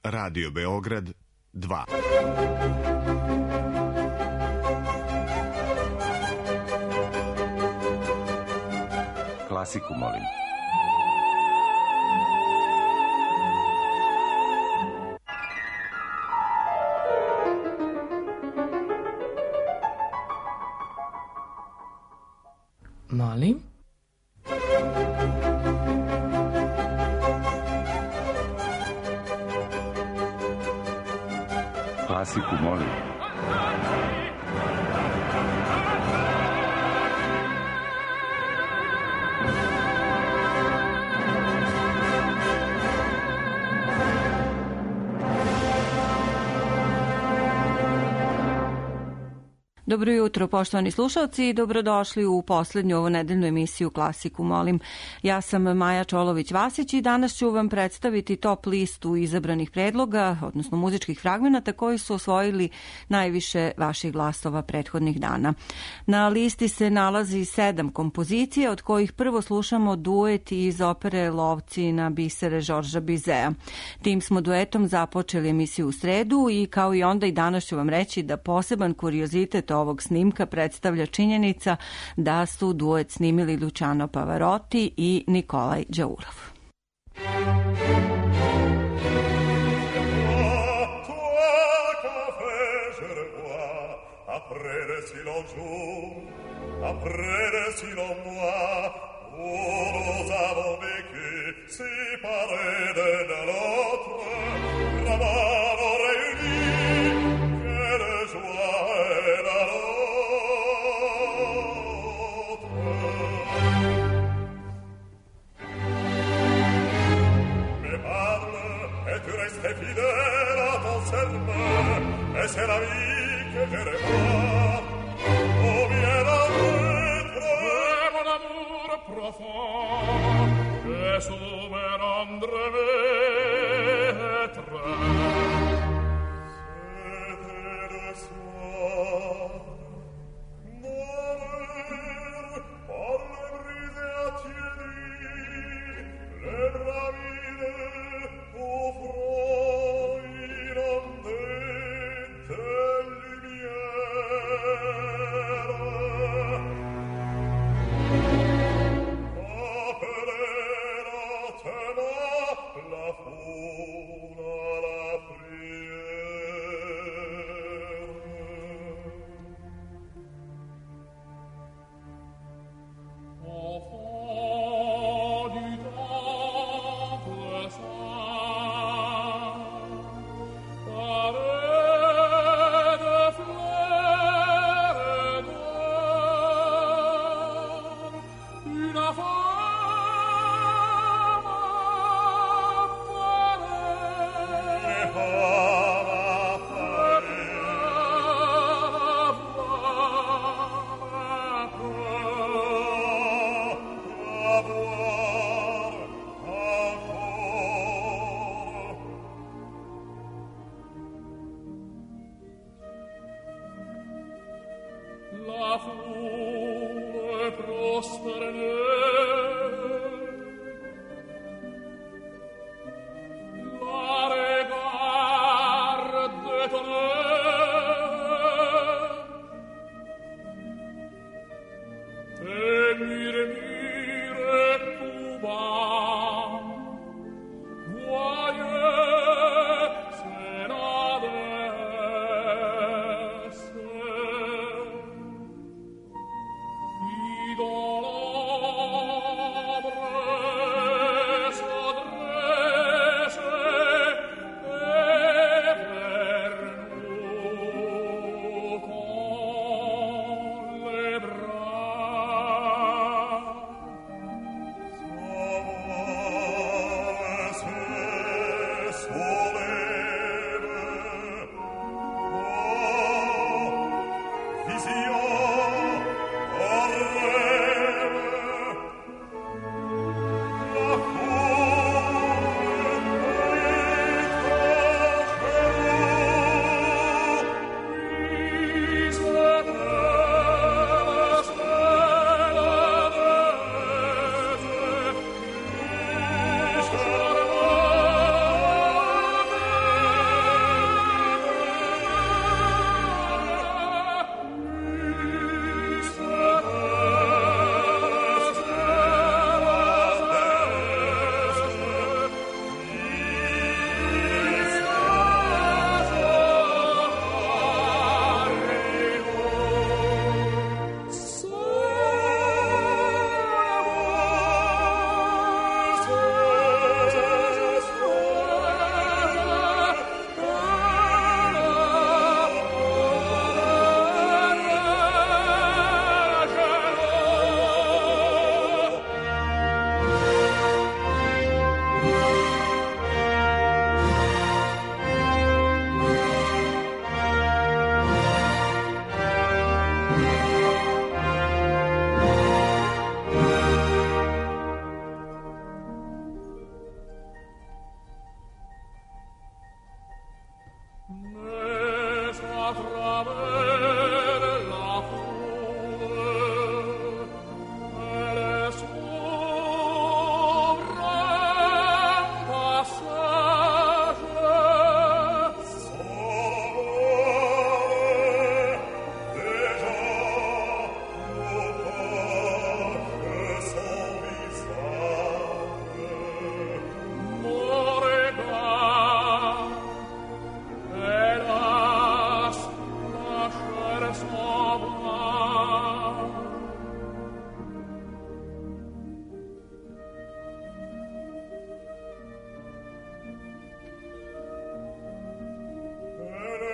Radio Beograd 2. Klasiku molim. Molim? Klasiku molim. Dobro jutro, poštovani slušalci, i dobrodošli u poslednju ovonedeljnu emisiju Klasiku molim. Ja sam Maja Čolović-Vasić i danas ću vam predstaviti top listu izabranih predloga, odnosno muzičkih fragmenata koji su osvojili najviše vaših glasova prethodnih dana. Na listi se nalazi 7 kompozicija, od kojih prvo slušamo duet iz opere Lovci na bisere Žorža Bizea. Tim smo duetom započeli emisiju u sredu i kao i onda i danas ću vam reći da poseban kuriozitet ovog snimka predstavlja činjenica da su duet snimili Luciano Pavarotti i Nikolaj Đaulov. C'est la vie que je rêve. Oh, viens à mettre mon amour profond, et sous me rendre maître. C'était le soir, malheur, par le brisé à tiédi, les bras vides au front irlandais. La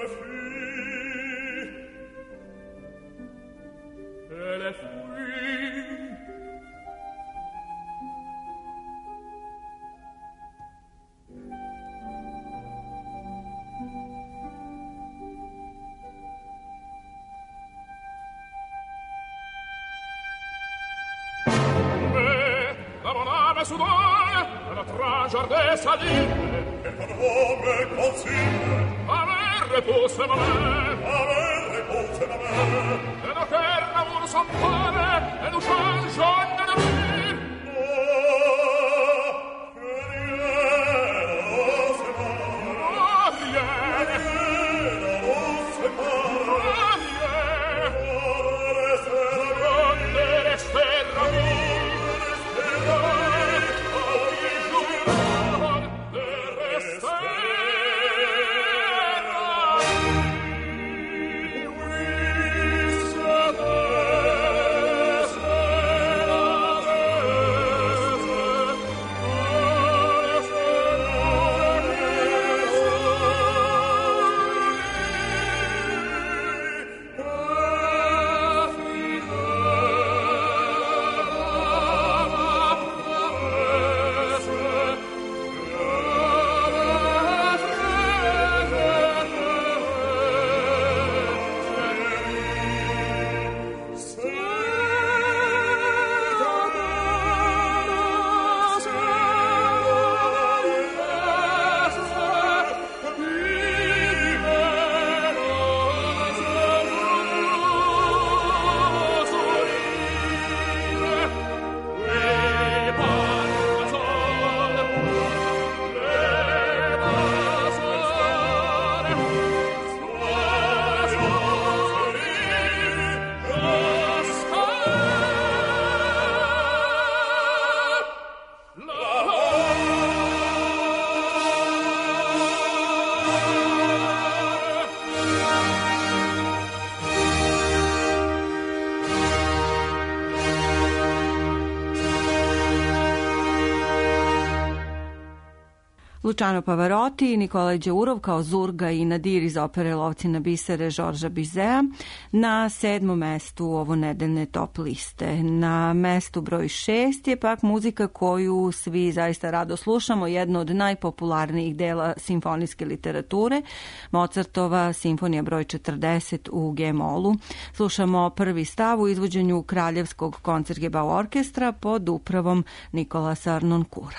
Luciano Pavarotti, Nikolaj Đaurov kao Zurga i Nadir iz opere Lovci na bisere Žorža Bizea na 7. mestu ovo nedeljne top liste. Na mestu broj 6 je pak muzika koju svi zaista rado slušamo, jedno od najpopularnijih dela simfonijske literature, Mozartova simfonija broj 40 u G-molu. Slušamo prvi stav u izvođenju Kraljevskog koncertgebau orkestra pod upravom Nikolasa Arnonkura.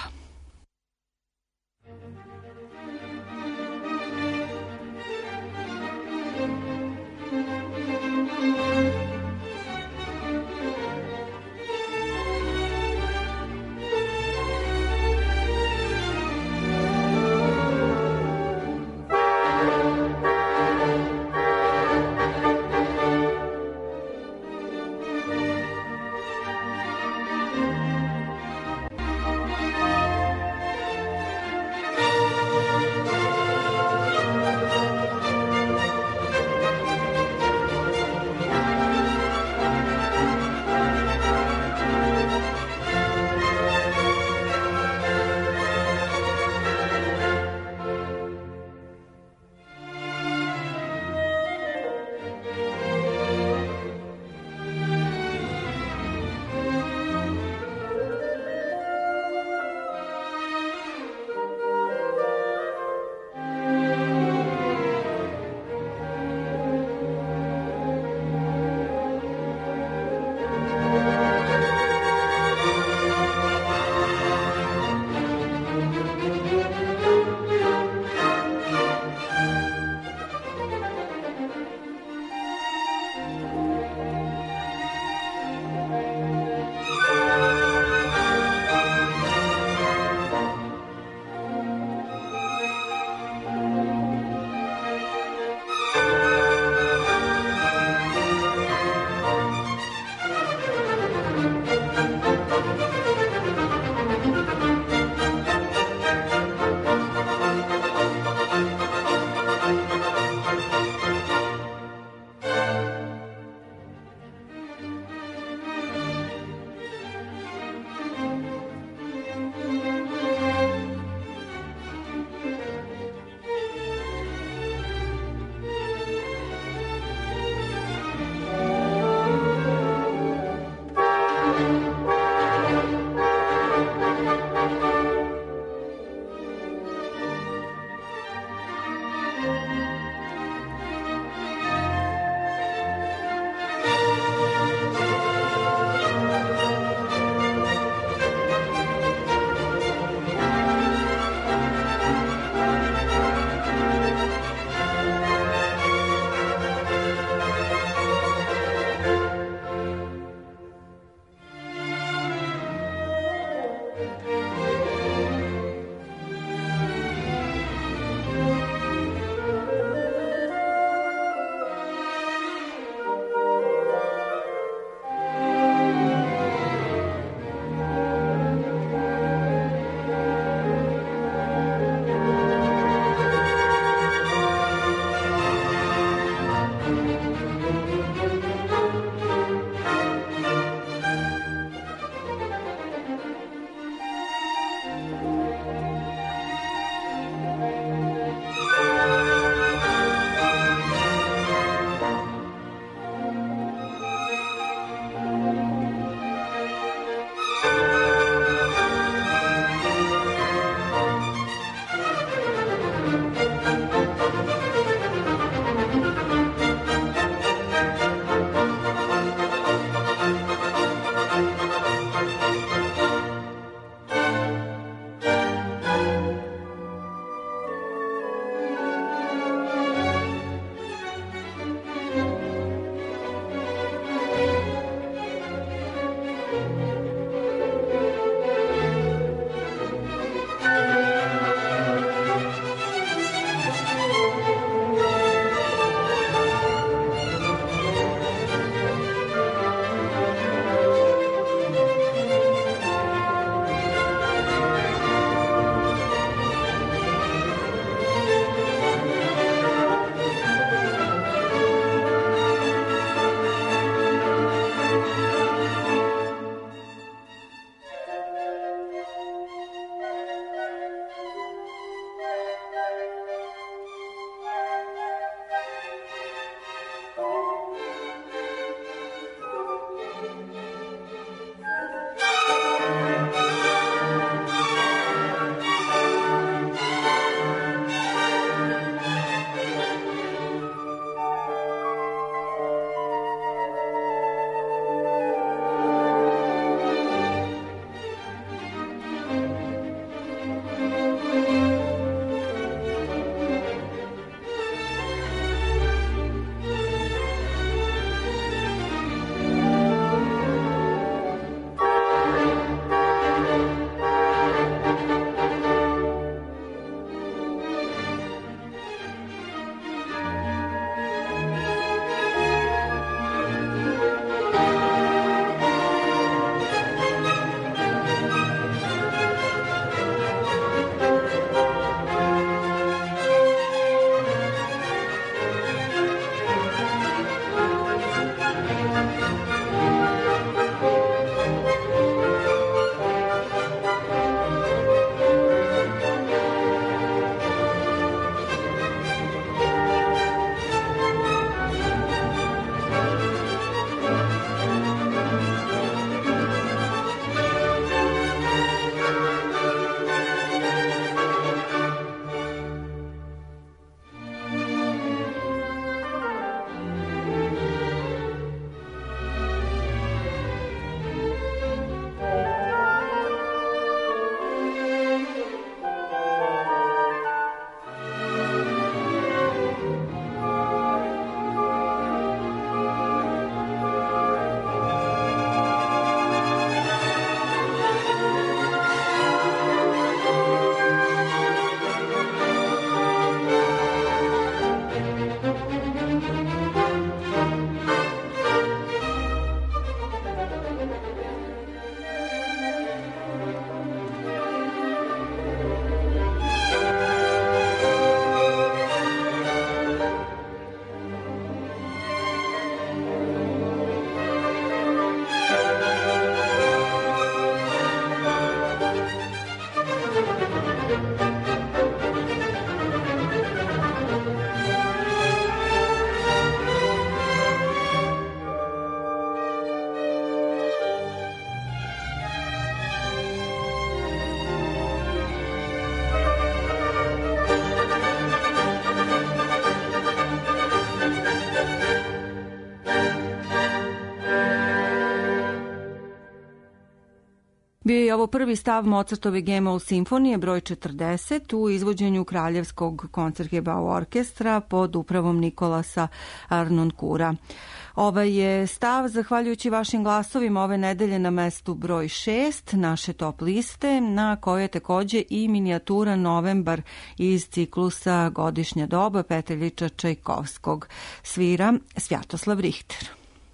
je ovo prvi stav Mozartove G-mol simfonije broj 40 u izvođenju Kraljevskog koncertgebau orkestra pod upravom Nikolasa Arnonkura. Ovaj je stav, zahvaljujući vašim glasovima, ove nedelje na mestu broj 6 naše top liste, na kojoj je takođe i minijatura Novembar iz ciklusa Godišnja doba Petra Iljiča Čajkovskog. Svira Svjatoslav Rihter.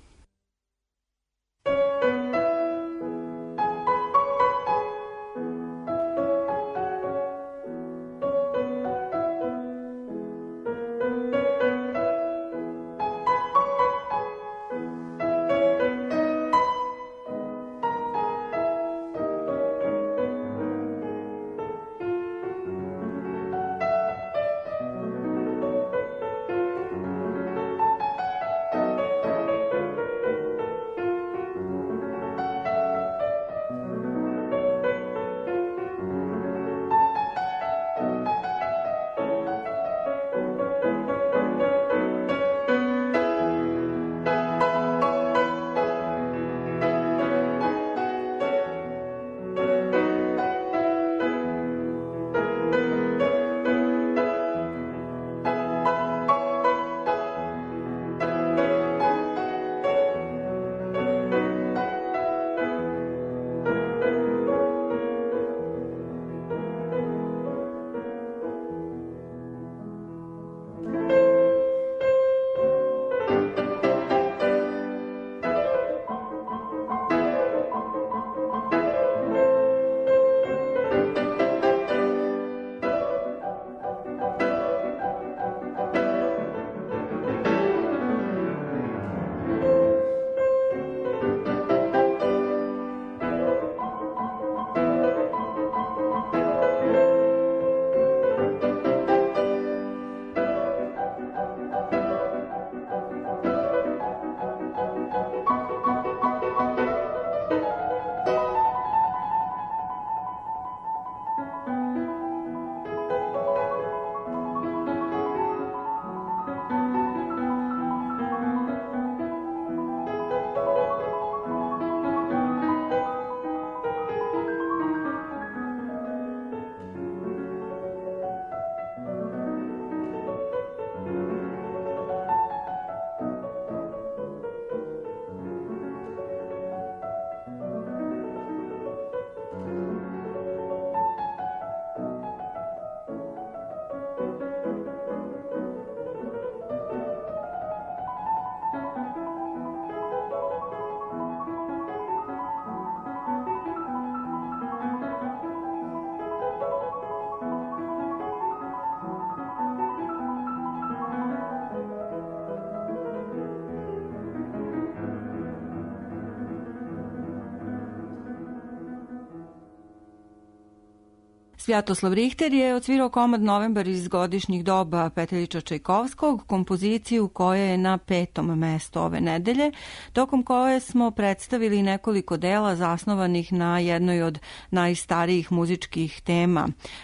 Svjatoslav Rihter je odsvirao komad Novembar iz Godišnjih doba Petra Iljiča Čajkovskog, kompoziciju koja je na 5. mestu ove nedelje, tokom koje smo predstavili nekoliko dela zasnovanih na jednoj od najstarijih muzičkih tema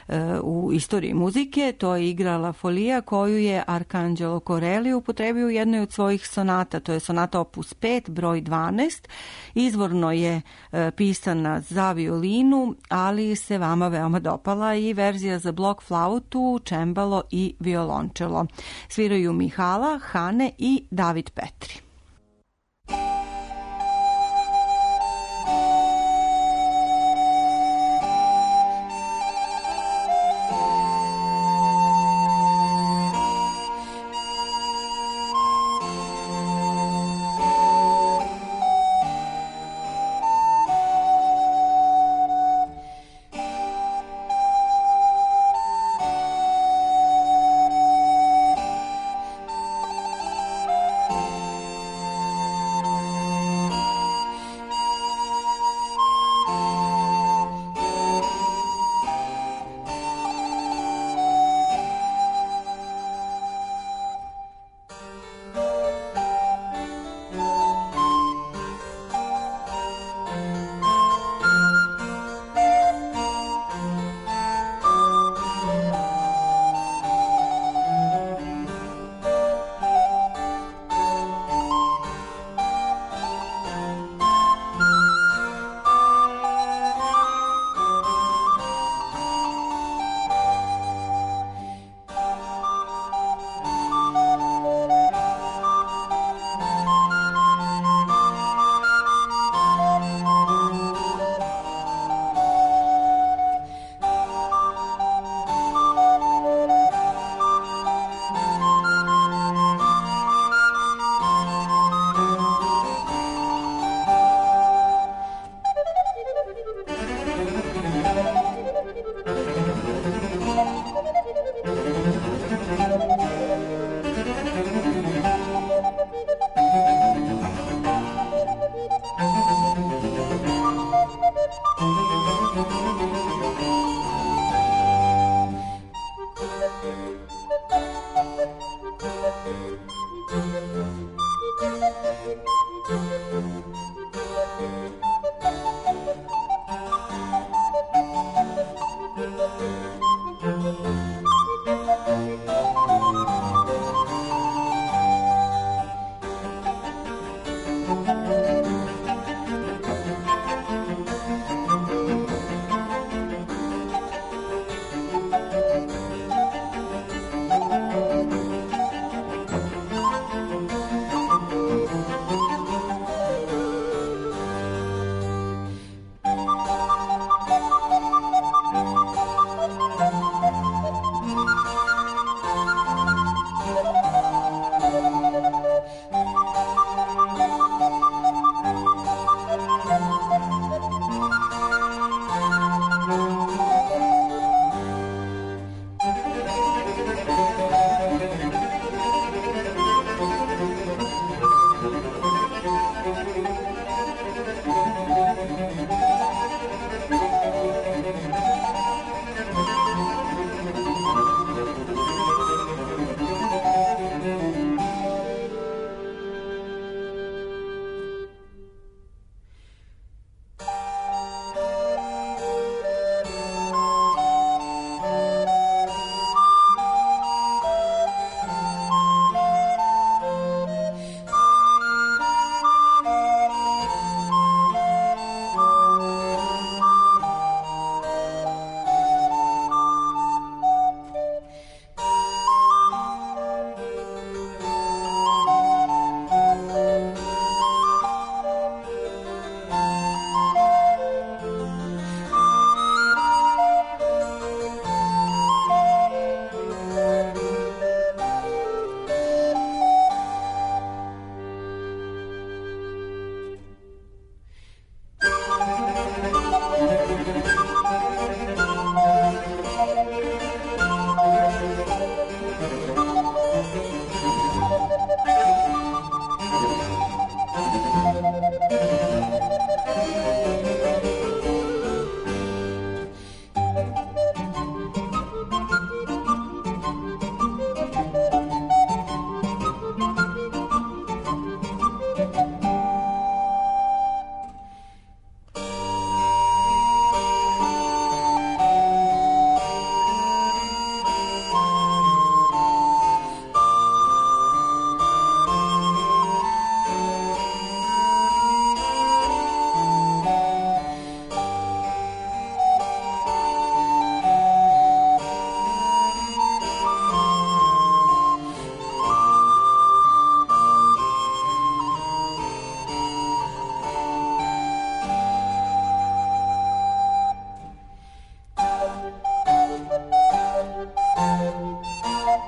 u istoriji muzike. To je igra La Folia koju je Arcangelo Corelli upotrebio u jednoj od svojih sonata, to je sonata opus 5 broj 12. Izvorno je pisana za violinu, ali se vama veoma dopala i verzija za blok flautu, čembalo i violončelo. Sviraju Mihala, Hane i David Petri.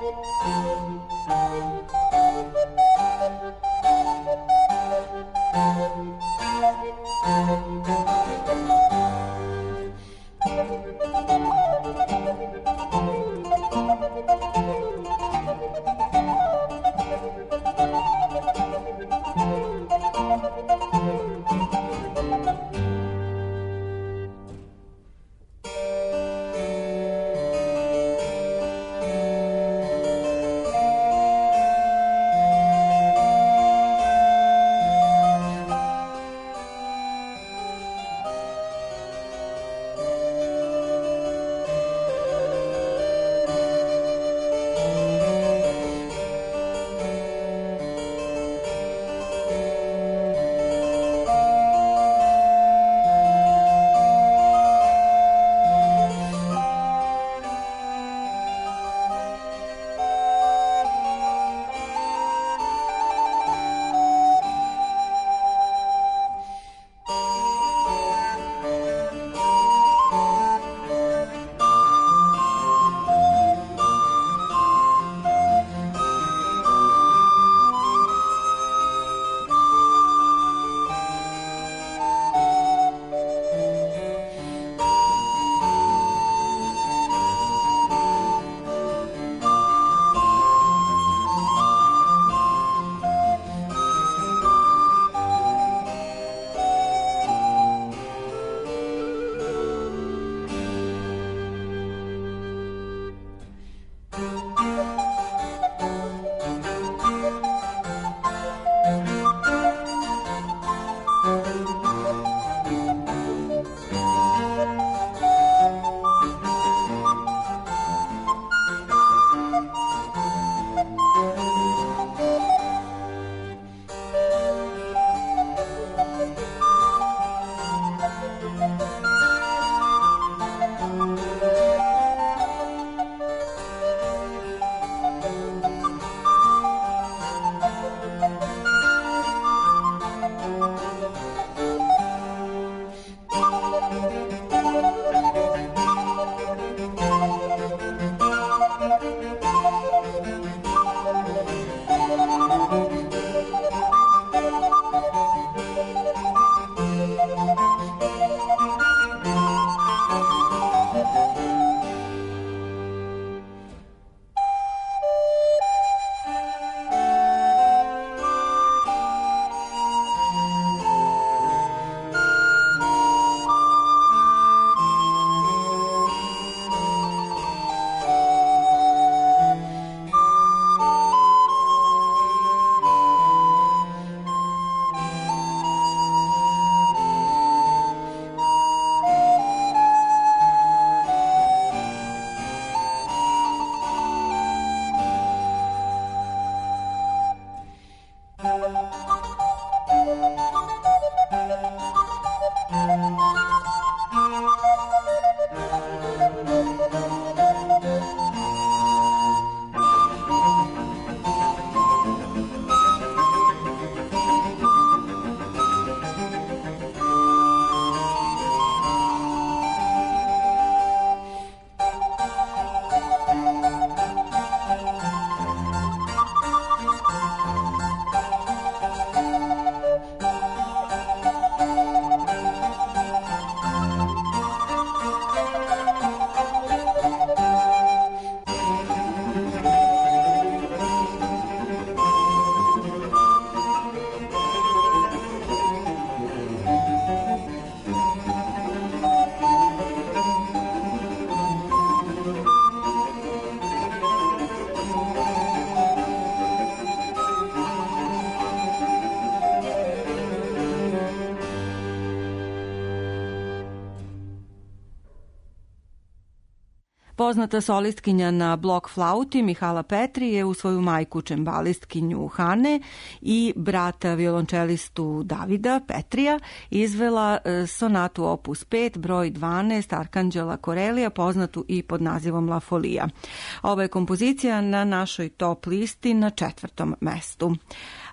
Poznata solistkinja na blok flauti Mihala Petri je u svoju majku čembalistkinju Hane i brata violončelistu Davida Petrija izvela sonatu opus 5 broj 12 Arkanđela Korelija, poznatu i pod nazivom La Folija. Ova je kompozicija na našoj top listi na 4. mestu.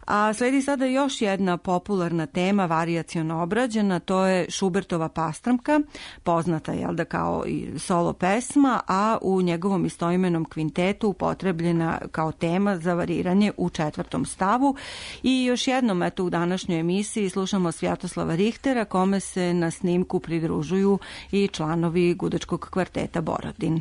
A sledi sada još jedna popularna tema, varijaciono obrađena, to je Šubertova Pastramka, poznata kao i solo pesma, a u njegovom istoimenom kvintetu upotrebljena kao tema za variranje u 4. stavu. I još jednom, u današnjoj emisiji slušamo Svjatoslava Rihtera, kome se na snimku pridružuju i članovi Gudačkog kvarteta Borodin.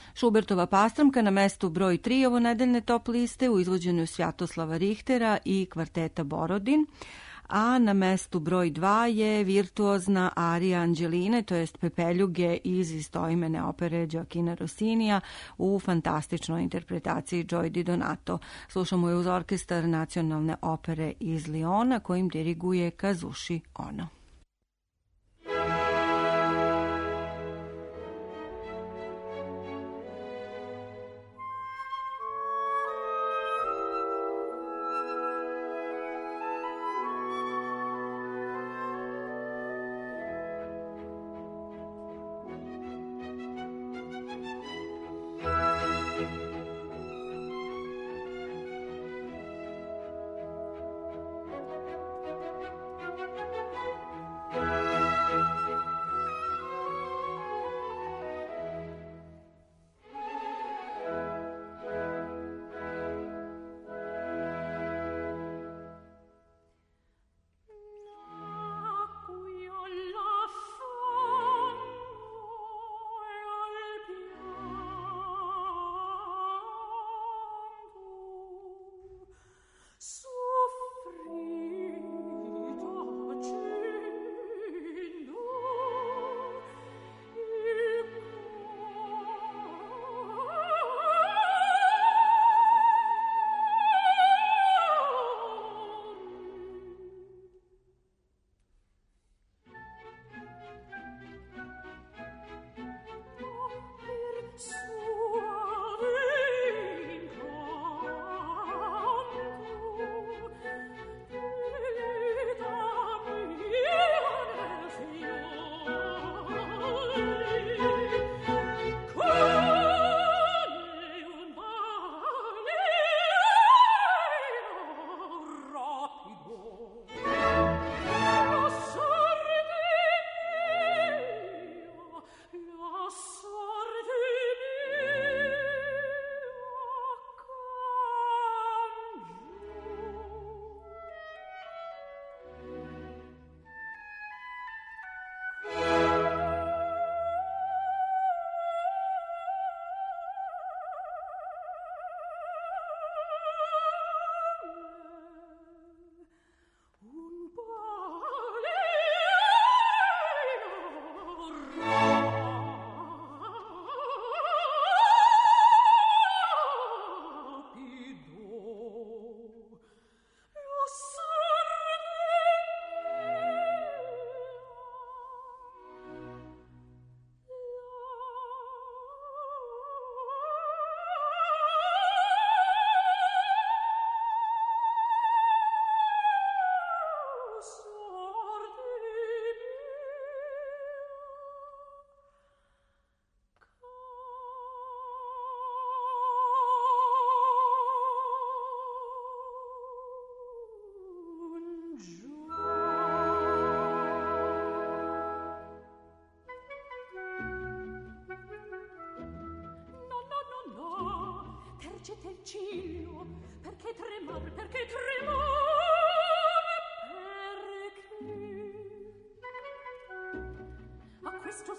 Šubertova Pastramka na mestu broj 3 ovo nedeljne top liste u izvođenju Svjatoslava Rihtera i kvarteta Borodin, a na mestu broj 2 je virtuozna arija Anđeline, to jest Pepeljuge iz istoimene opere Gioachina Rossinija u fantastičnoj interpretaciji Joy Di Donato. Slušamo je uz orkestar nacionalne opere iz Liona kojim diriguje Kazushi Ono. cielo, perché tremar, perché tremar, perché a questo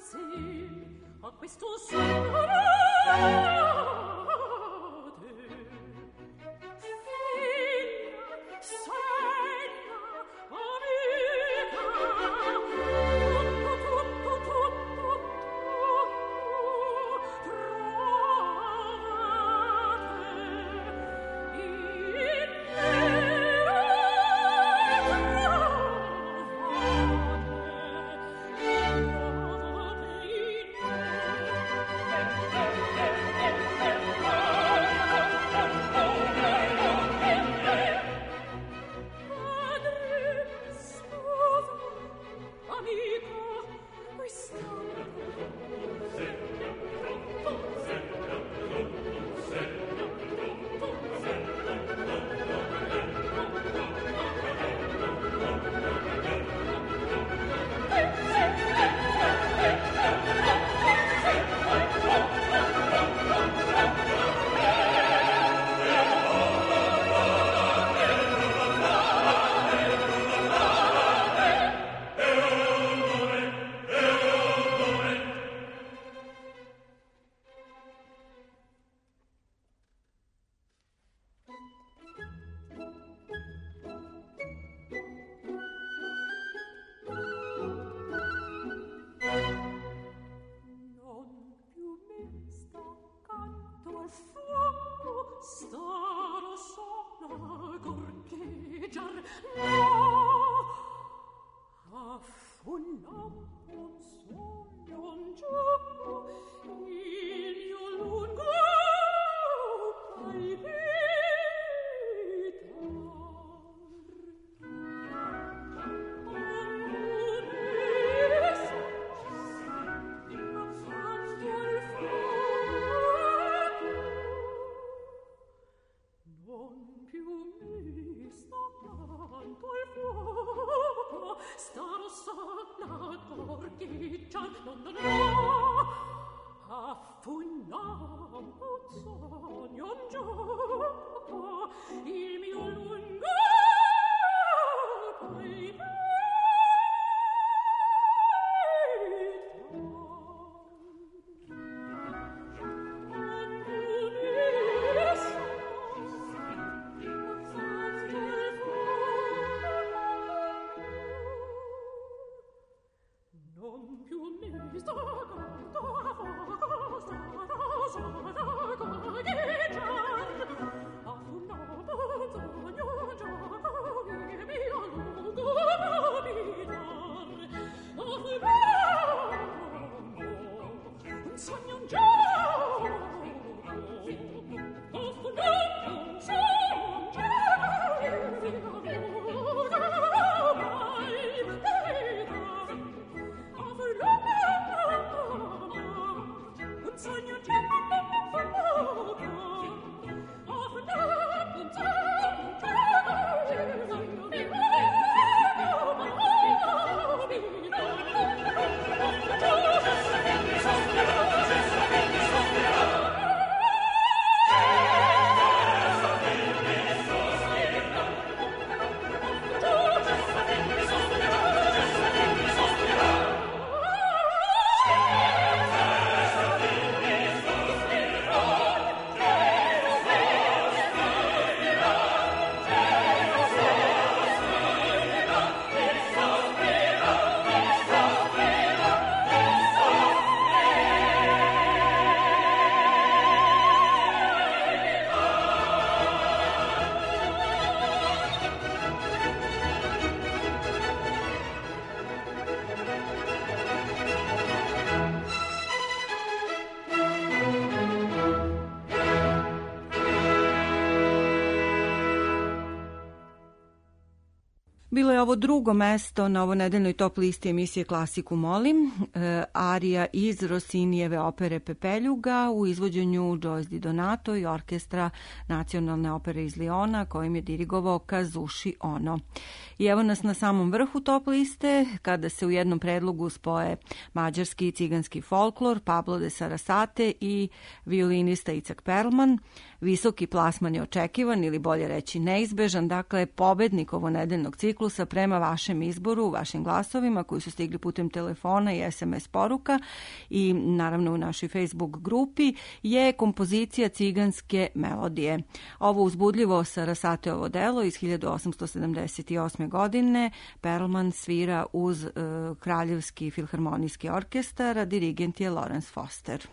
Bilo je ovo drugo mesto na ovonedeljnoj top listi emisije Klasiku molim, arija iz Rossinijeve opere Pepeljuga u izvođenju Joyce Di Donato i orkestra Nacionalne opere iz Liona kojim je dirigovao Kazushi Ono. I evo nas na samom vrhu top liste kada se u jednom predlogu spoje mađarski i ciganski folklor, Pablo de Sarasate i violinista Icak Perlman. Visoki plasman je očekivan ili bolje reći neizbežan, dakle pobednik ovonedeljnog ciklusa prema vašem izboru, vašim glasovima koji su stigli putem telefona i SMS poruka i naravno u našoj Facebook grupi je kompozicija ciganske melodije. Ovo uzbudljivo Sarasateovo delo iz 1878. godine Perlman svira uz Kraljevski filharmonijski orkestar, a dirigent je Lawrence Foster.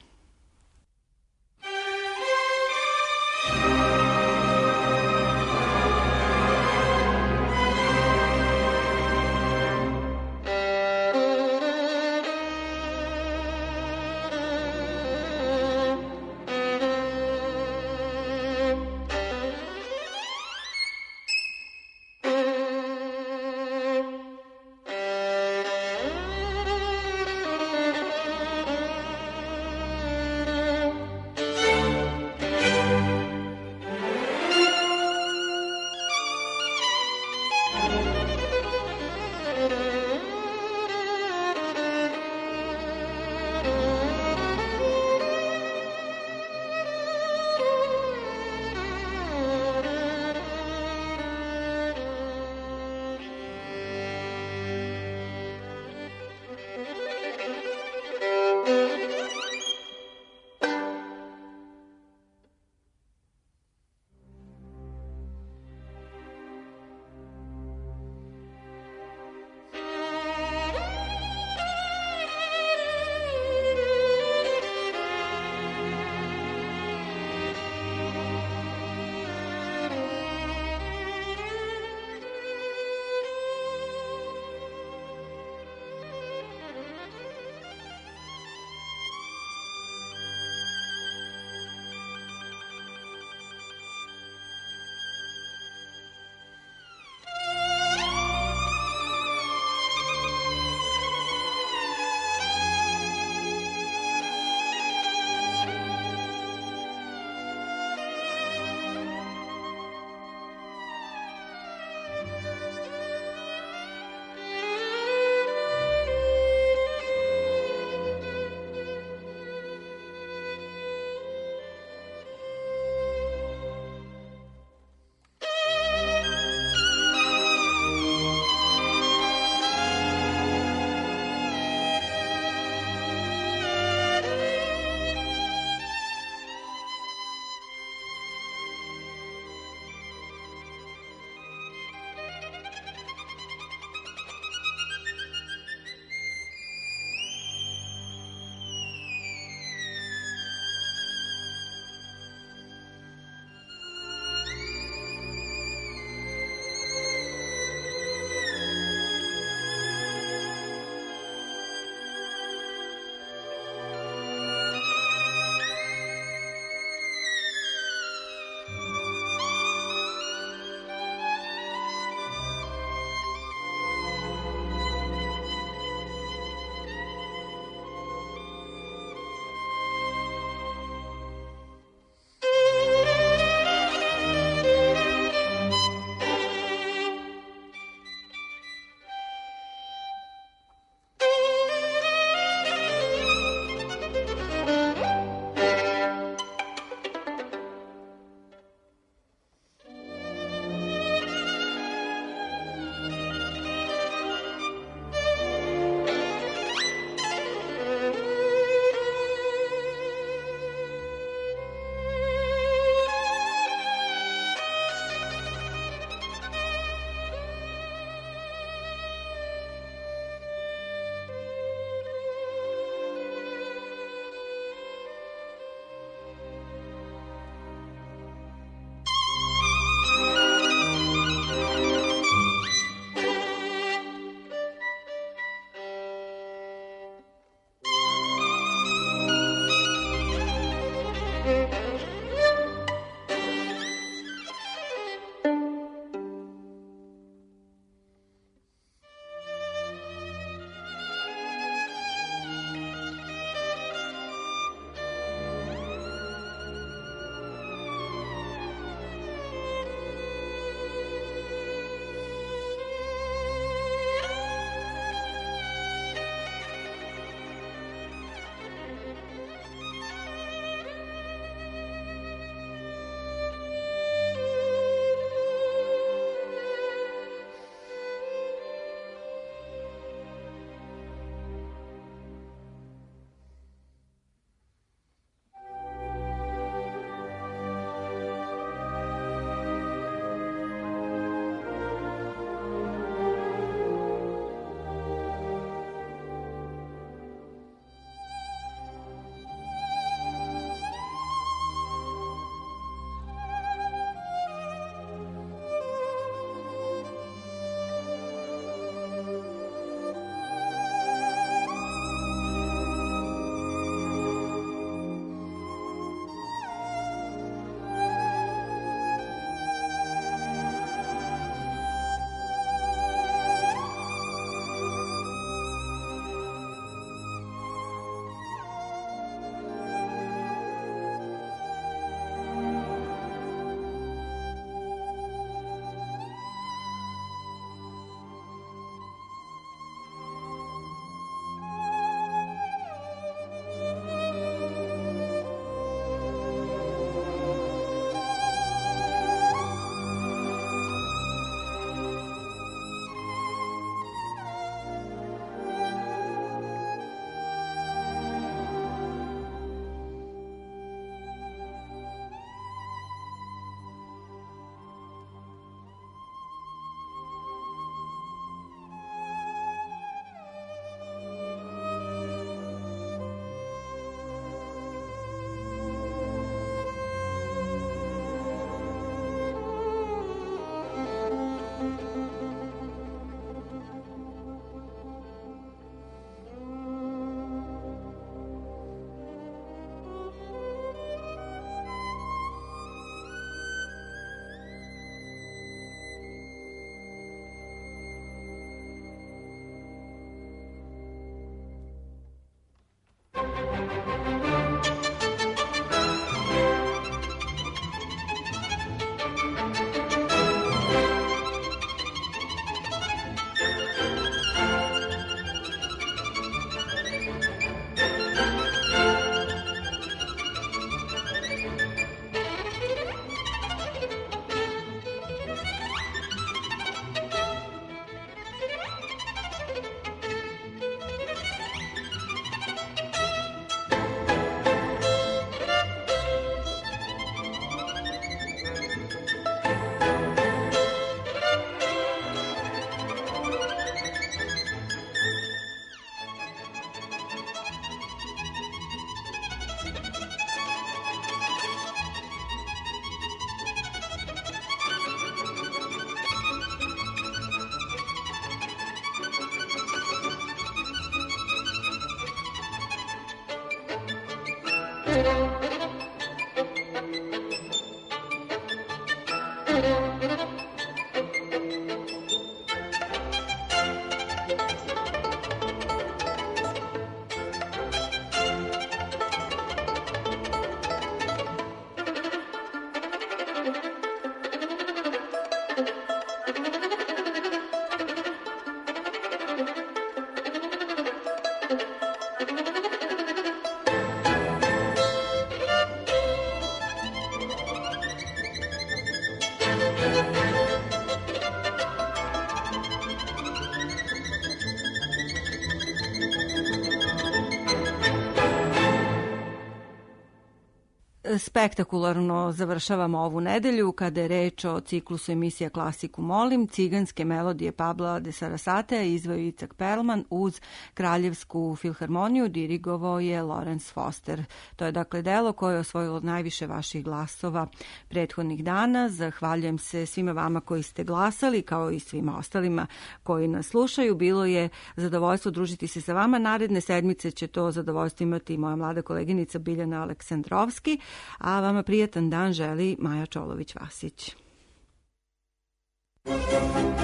Spektakularno završavamo ovu nedelju kada je reč o ciklusu emisija Klasiku molim. Ciganske melodije Pabla de Sarasatea izveo Icak Perlman uz Kraljevsku filharmoniju, dirigovao je Lawrence Foster. To je dakle delo koje je osvojilo najviše vaših glasova prethodnih dana. Zahvaljujem se svima vama koji ste glasali, kao i svima ostalima koji nas slušaju. Bilo je zadovoljstvo družiti se sa vama. Naredne sedmice će to zadovoljstvo imati moja mlada koleginica Biljana Aleksandrovski, a vama prijatan dan želi Maja Čolović-Vasić.